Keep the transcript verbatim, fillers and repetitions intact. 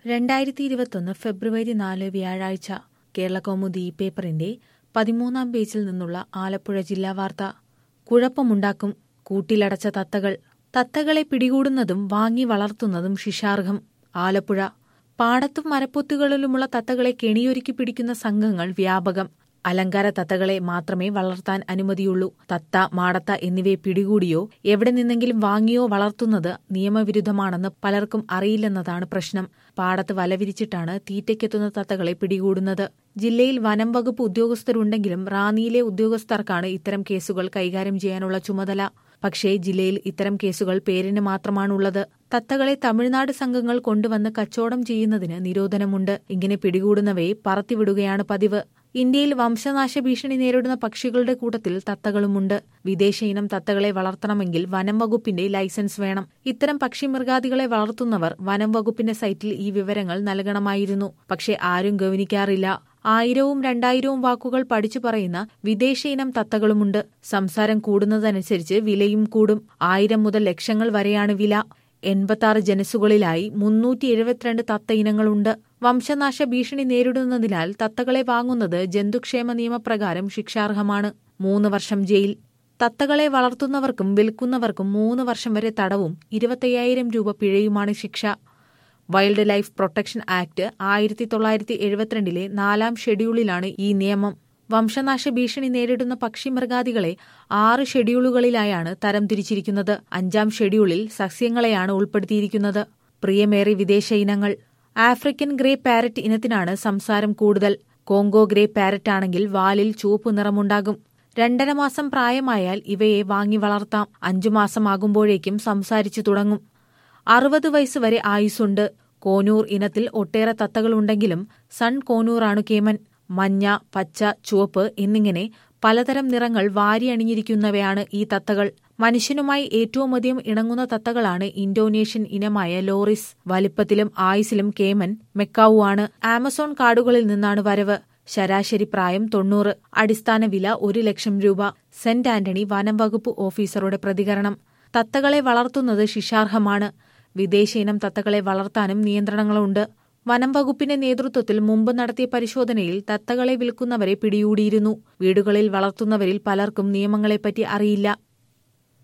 രണ്ടായിരത്തി ഇരുപത്തൊന്ന് ഫെബ്രുവരി നാല് വ്യാഴാഴ്ച കേരളകൗമുദി പേപ്പറിന്റെ പതിമൂന്നാം പേജിൽ നിന്നുള്ള ആലപ്പുഴ ജില്ലാ വാർത്ത. കുഴപ്പമുണ്ടാക്കും കൂട്ടിലടച്ച തത്തകൾ. തത്തകളെ പിടികൂടുന്നതും വാങ്ങി വളർത്തുന്നതും ശിക്ഷാർഹം. ആലപ്പുഴ. പാടത്തും മരപ്പൊത്തുകളിലുമുള്ള തത്തകളെ കെണിയൊരുക്കി പിടിക്കുന്ന സംഘങ്ങൾ വ്യാപകം. അലങ്കാര തത്തകളെ മാത്രമേ വളർത്താൻ അനുമതിയുള്ളൂ. തത്ത, മാടത്ത എന്നിവയെ പിടികൂടിയോ എവിടെ നിന്നെങ്കിലും വാങ്ങിയോ വളർത്തുന്നത് നിയമവിരുദ്ധമാണെന്ന് പലർക്കും അറിയില്ലെന്നതാണ് പ്രശ്നം. പാടത്ത് വലവിരിച്ചിട്ടാണ് തീറ്റയ്ക്കെത്തുന്ന തത്തകളെ പിടികൂടുന്നത്. ജില്ലയിൽ വനം വകുപ്പ് ഉദ്യോഗസ്ഥരുണ്ടെങ്കിലും റാന്നിയിലെ ഉദ്യോഗസ്ഥർക്കാണ് ഇത്തരം കേസുകൾ കൈകാര്യം ചെയ്യാനുള്ള ചുമതല. പക്ഷേ ജില്ലയിൽ ഇത്തരം കേസുകൾ പേരിന് മാത്രമാണുള്ളത്. തത്തകളെ തമിഴ്നാട് സംഘങ്ങൾ കൊണ്ടുവന്ന് കച്ചവടം ചെയ്യുന്നതിന് നിരോധനമുണ്ട്. ഇങ്ങനെ പിടികൂടുന്നവയെ പറത്തിവിടുകയാണ് പതിവ്. ഇന്ത്യയിൽ വംശനാശ ഭീഷണി നേരിടുന്ന പക്ഷികളുടെ കൂട്ടത്തിൽ തത്തകളുമുണ്ട്. വിദേശ ഇനം തത്തകളെ വളർത്തണമെങ്കിൽ വനം വകുപ്പിന്റെ ലൈസൻസ് വേണം. ഇത്തരം പക്ഷിമൃഗാദികളെ വളർത്തുന്നവർ വനം വകുപ്പിന്റെ സൈറ്റിൽ ഈ വിവരങ്ങൾ നൽകണമായിരുന്നു. പക്ഷേ ആരും ഗവനിക്കാറില്ല. ആയിരവും രണ്ടായിരവും വാക്കുകൾ പഠിച്ചു പറയുന്ന വിദേശ ഇനം തത്തകളുമുണ്ട്. സംസാരം കൂടുന്നതനുസരിച്ച് വിലയും കൂടും. ആയിരം മുതൽ ലക്ഷങ്ങൾ വരെയാണ് വില. എൺപത്തിയാറ് ജനസുകളിലായി മുന്നൂറ്റി എഴുപത്തിരണ്ട് തത്ത ഇനങ്ങളുണ്ട്. വംശനാശ ഭീഷണി നേരിടുന്നതിനാൽ തത്തകളെ വാങ്ങുന്നത് ജന്തുക്ഷേമ നിയമപ്രകാരം ശിക്ഷാർഹമാണ്. മൂന്ന് വർഷം ജയിൽ. തത്തകളെ വളർത്തുന്നവർക്കും വിൽക്കുന്നവർക്കും മൂന്ന് വർഷം വരെ തടവും ഇരുപത്തയ്യായിരം രൂപ പിഴയുമാണ് ശിക്ഷ. വൈൽഡ് ലൈഫ് പ്രൊട്ടക്ഷൻ ആക്ട് ആയിരത്തി തൊള്ളായിരത്തി എഴുപത്തിരണ്ടിലെ നാലാം ഷെഡ്യൂളിലാണ് ഈ നിയമം. വംശനാശ ഭീഷണി നേരിടുന്ന പക്ഷിമൃഗാദികളെ ആറ് ഷെഡ്യൂളുകളിലായാണ് തരംതിരിച്ചിരിക്കുന്നത്. അഞ്ചാം ഷെഡ്യൂളിൽ സസ്യങ്ങളെയാണ് ഉൾപ്പെടുത്തിയിരിക്കുന്നത്. പ്രിയമേറി വിദേശ ഇനങ്ങൾ. ആഫ്രിക്കൻ ഗ്രേ പാരറ്റ് ഇനത്തിനാണ് സംസാരം കൂടുതൽ. കോങ്കോ ഗ്രേ പാരറ്റാണെങ്കിൽ വാലിൽ ചുവപ്പ് നിറമുണ്ടാകും. രണ്ടര മാസം പ്രായമായാൽ ഇവയെ വാങ്ങി വളർത്താം. അഞ്ചു മാസമാകുമ്പോഴേക്കും സംസാരിച്ചു തുടങ്ങും. അറുപത് വയസ്സ് വരെ ആയുസ്സുണ്ട്. കോനൂർ ഇനത്തിൽ ഒട്ടേറെ തത്തകളുണ്ടെങ്കിലും സൺ കോനൂറാണ് കേമൻ. മഞ്ഞ, പച്ച, ചുവപ്പ് എന്നിങ്ങനെ പലതരം നിറങ്ങൾ വാരിയണിഞ്ഞിരിക്കുന്നവയാണ് ഈ തത്തകൾ. മനുഷ്യനുമായി ഏറ്റവുമധികം ഇണങ്ങുന്ന തത്തകളാണ് ഇന്തോനേഷ്യൻ ഇനമായ ലോറിസ്. വലിപ്പത്തിലും ആയുസിലും കേമൻ മെക്കാവു ആണ്. ആമസോൺ കാടുകളിൽ നിന്നാണ് വരവ്. ശരാശരി പ്രായം തൊണ്ണൂറ്. അടിസ്ഥാന വില ഒരു ലക്ഷം രൂപ. സെന്റ് ആന്റണി വനം വകുപ്പ് ഓഫീസറുടെ പ്രതികരണം. തത്തകളെ വളർത്തുന്നത് ശിക്ഷാർഹമാണ്. വിദേശ ഇനം തത്തകളെ വളർത്താനും നിയന്ത്രണങ്ങളുണ്ട്. വനം വകുപ്പിന്റെ നേതൃത്വത്തിൽ മുമ്പ് നടത്തിയ പരിശോധനയിൽ തത്തകളെ വിൽക്കുന്നവരെ പിടികൂടിയിരുന്നു. വീടുകളിൽ വളർത്തുന്നവരിൽ പലർക്കും നിയമങ്ങളെപ്പറ്റി അറിയില്ല.